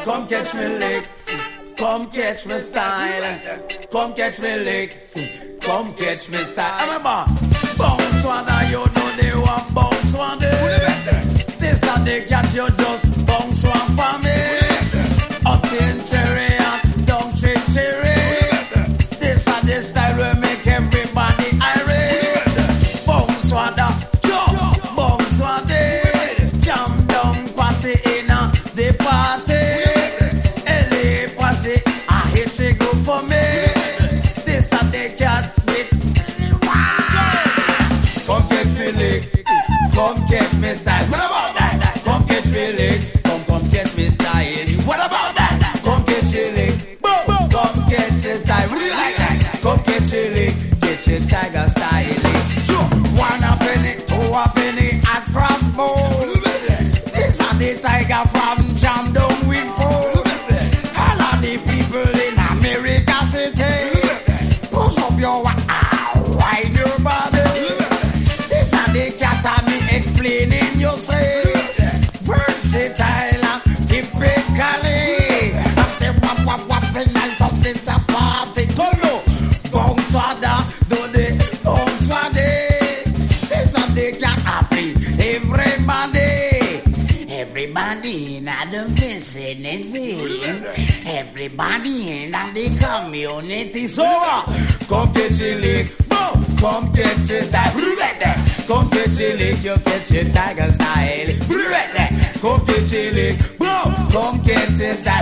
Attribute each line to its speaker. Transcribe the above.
Speaker 1: Come catch me lick. Come catch me style. Come catch me lick. Come catch me style. Remember, bounce one, you know they want bounce one day. This and they catch you just bounce one for me. Up in cherry and down cherry. This and this style will make everybody irate. Bounce one jump, bounce one day. Jam down, pass it in the party. LA pass it, I hit it good for me. This and they catch me. Come catch me lick. Come catch me style. What about that? Come catch me lick. Come catch me style. What about that? Come catch me lick. Come catch me style. What do you like that? Come catch me lick. Catch your tiger style. Sure. 1 a penny, 2 a penny at crossbow. This are the tiger from Jam Down with four. All of the people in America City. Push up your wine your body. This are the cat and me explaining you say. Versatile and typically. After wap and something's a party. Go no. Bounce wada, do the bounce wada. This are the cat happy. Everybody in the vicinity. Everybody in the community. So come get your lick. Come get your style. Come get your lick. You get your tiger style. Come get your lick. Come get your style.